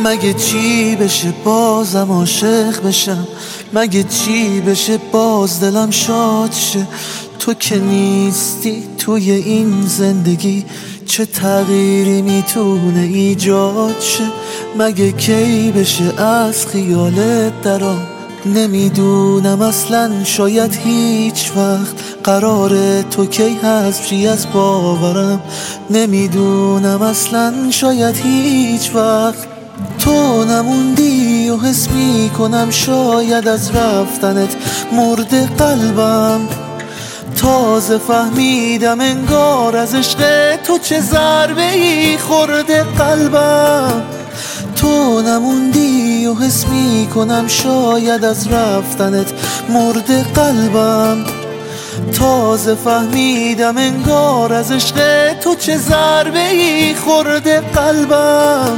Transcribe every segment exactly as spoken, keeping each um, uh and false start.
مگه چی بشه بازم عاشق بشم؟ مگه چی بشه باز دلم شاد شه؟ تو که نیستی توی این زندگی چه تغییری میتونه ایجاد شه؟ مگه کی بشه از خیالت درام؟ نمیدونم اصلا، شاید هیچ وقت. قراره تو کی حذف شی از باورم؟ نمیدونم اصلا، شاید هیچ وقت. تو نموندی و حس میکنم شاید از رفتنت مرده قلبم. تازه فهمیدم انگار از عشق تو چه ضربه ای خورده قلبم. تو نموندی و حس میکنم شاید از رفتنت مرده قلبم. تازه فهمیدم انگار از عشق تو چه ضربه ای خورده قلبم.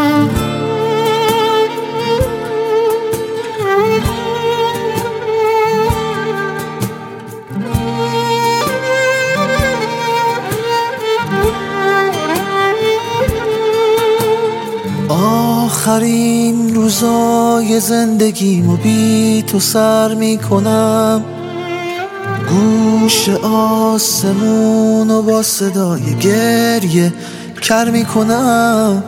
آخرین روزای زندگیمو بی تو سر میکنم، گوش آسمونو با صدای گریه کر میکنم.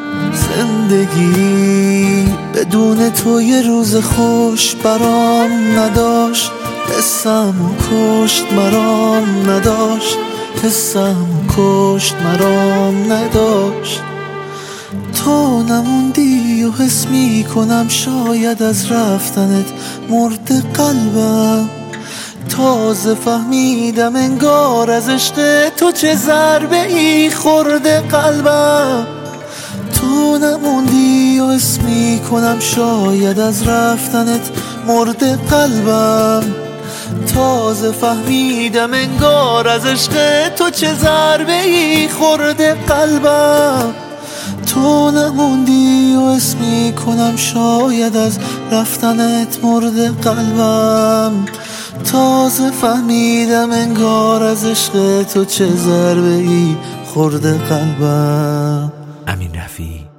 زندگی بدون تو یه روز خوش برام نداشت، حسمو کشت مرام نداشت، حسمو کشت مرام نداشت. تو نموندی و حس میکنم شاید از رفتنت مرده قلبم. تازه فهمیدم انگار از عشق تو چه ضربه ای خورده قلبم. تو نموندی و حس میکنم شاید از رفتنت مرده قلبم. تازه فهمیدم انگار از عشق تو چه ضربه ای خورده قلبم. تو نموندی و حس میکنم شاید از رفتنت مرده قلبم. تازه فهمیدم انگار از عشق تو چه ضربه ای خورده قلبم. امین رفیعی.